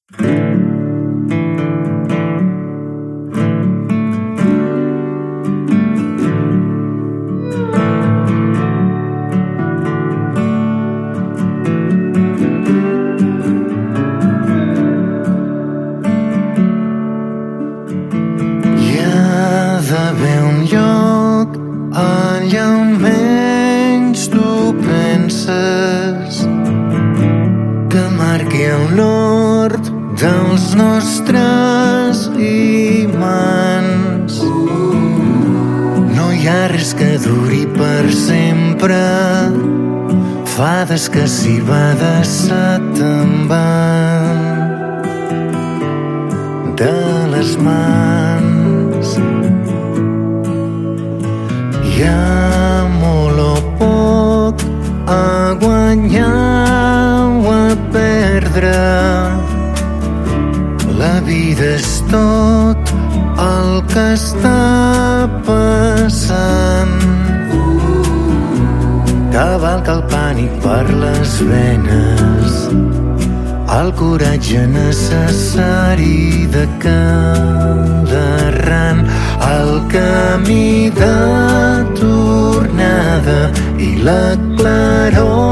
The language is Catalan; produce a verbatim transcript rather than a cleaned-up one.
d'haver un lloc allà on menys tu penses, que marqui el nord dels nostres imants. No hi ha res que duri per sempre, fades que si va de se te'n van de les mans. Hi ha molt o poc a guanyar o a perdre. La vida és tot el que està passant. Cavalca el pànic per les venes, el coratge necessari de cada errant, el camí de tornada i la claror